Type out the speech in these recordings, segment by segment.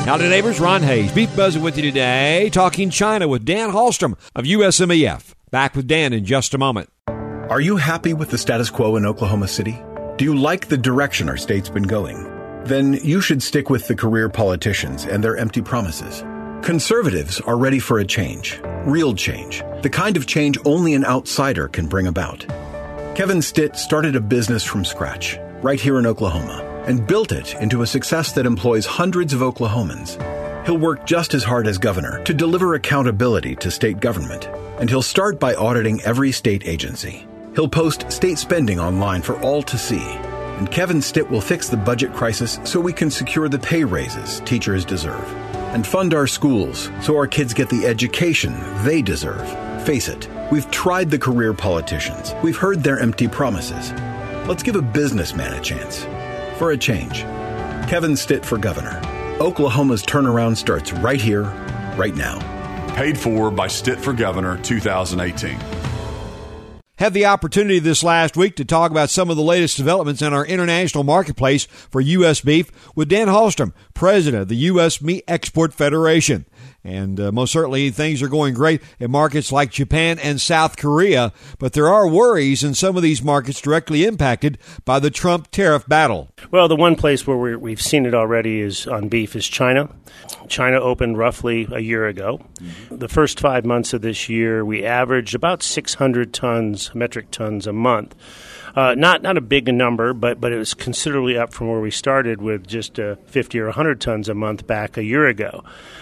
Howdy, neighbors. Ron Hayes, Beef Buzzing with you today, talking China with Dan Hallstrom of USMEF. Back with Dan in just a moment. Are you happy with the status quo in Oklahoma City? Do you like the direction our state's been going? Then you should stick with the career politicians and their empty promises. Conservatives are ready for a change, real change, the kind of change only an outsider can bring about. Kevin Stitt started a business from scratch, right here in Oklahoma, and built it into a success that employs hundreds of Oklahomans. He'll work just as hard as governor to deliver accountability to state government, and he'll start by auditing every state agency. He'll post state spending online for all to see, and Kevin Stitt will fix the budget crisis so we can secure the pay raises teachers deserve, and fund our schools so our kids get the education they deserve. Face it, we've tried the career politicians. We've heard their empty promises. Let's give a businessman a chance. For a change. Kevin Stitt for governor. Oklahoma's turnaround starts right here, right now. Paid for by Stitt for Governor 2018. Had the opportunity this last week to talk about some of the latest developments in our international marketplace for U.S. beef with Dan Hallstrom, president of the U.S. Meat Export Federation. And most certainly things are going great in markets like Japan and South Korea, but there are worries in some of these markets directly impacted by the Trump tariff battle. Well, the one place where we've seen it already is on beef is China. China opened roughly a year ago. The first 5 months of this year, we averaged about 600 metric tons a month. Not a big number, but it was considerably up from where we started with just 50 or 100 tons a month back a year ago.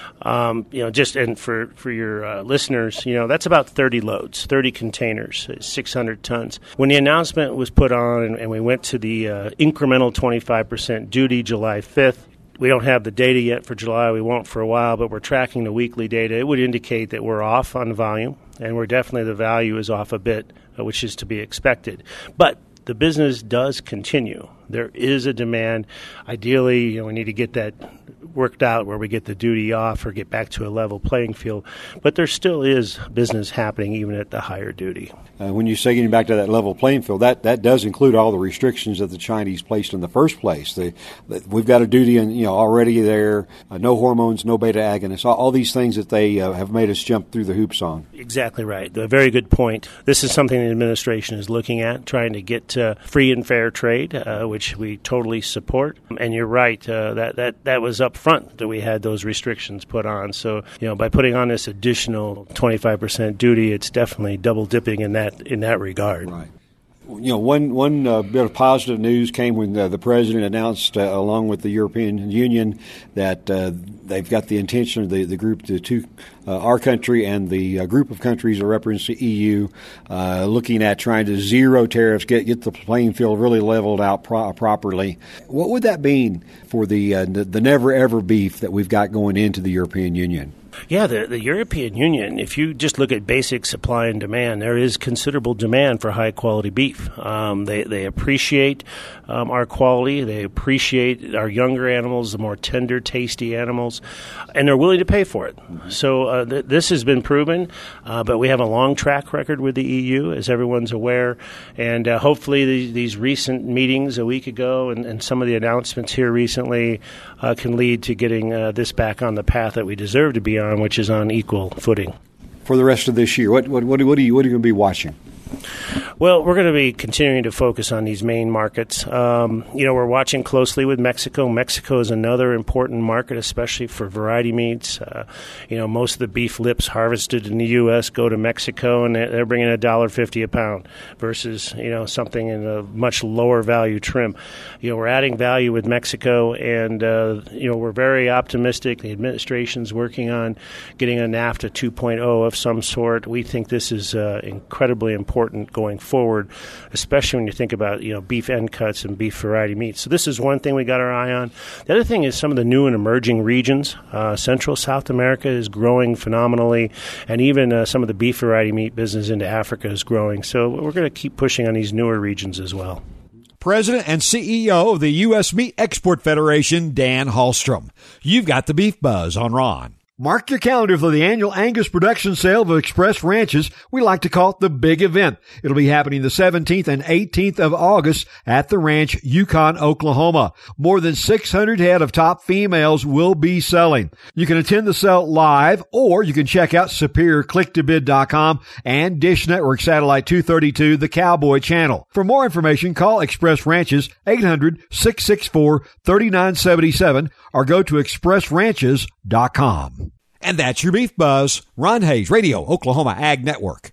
And for your listeners, that's about 30 loads, 30 containers, 600 tons. When the announcement was put on and we went to the incremental 25% duty July 5th, we don't have the data yet for July. We won't for a while, but we're tracking the weekly data. It would indicate that we're off on volume, and the value is off a bit, which is to be expected. But the business does continue. There is a demand. Ideally, we need to get that worked out where we get the duty off or get back to a level playing field. But there still is business happening even at the higher duty. When you say getting back to that level playing field, that does include all the restrictions that the Chinese placed in the first place. We've got a duty already there, no hormones, no beta agonists, all these things that they have made us jump through the hoops on. Exactly right. A very good point. This is something the administration is looking at, trying to get free and fair trade, which we totally support. And you're right, that was up front that we had those restrictions put on. So, by putting on this additional 25% duty, it's definitely double dipping in that regard. Right. One bit of positive news came when the president announced, along with the European Union, that they've got the intention of the group to our country and the group of countries that represents the EU, looking at trying to zero tariffs, get the playing field really leveled out properly. What would that mean for the never ever beef that we've got going into the European Union? Yeah, the European Union, if you just look at basic supply and demand, there is considerable demand for high-quality beef. They appreciate our quality. They appreciate our younger animals, the more tender, tasty animals, and they're willing to pay for it. So this has been proven, but we have a long track record with the EU, as everyone's aware, and hopefully these recent meetings a week ago and some of the announcements here recently can lead to getting this back on the path that we deserve to be on, which is on equal footing. For the rest of this year, what are you going to be watching? Well, we're going to be continuing to focus on these main markets. We're watching closely with Mexico. Mexico is another important market, especially for variety meats. Most of the beef lips harvested in the U.S. go to Mexico, and they're bringing $1.50 a pound versus, something in a much lower value trim. We're adding value with Mexico, and, we're very optimistic. The administration's working on getting a NAFTA 2.0 of some sort. We think this is incredibly important going forward, especially when you think about beef end cuts and beef variety meats. So this is one thing we got our eye on. The other thing is some of the new and emerging regions. Central South America is growing phenomenally, and even some of the beef variety meat business into Africa is growing. So we're going to keep pushing on these newer regions as well. President and CEO of the U.S. Meat Export Federation, Dan Hallstrom. You've got the Beef Buzz on Ron. Mark your calendar for the annual Angus production sale of Express Ranches. We like to call it the big event. It'll be happening the 17th and 18th of August at the ranch, Yukon, Oklahoma. More than 600 head of top females will be selling. You can attend the sale live, or you can check out SuperiorClickToBid.com and Dish Network Satellite 232, the Cowboy Channel. For more information, call Express Ranches 800-664-3977 or go to expressranches.com. And that's your Beef Buzz. Ron Hayes, Radio Oklahoma Ag Network.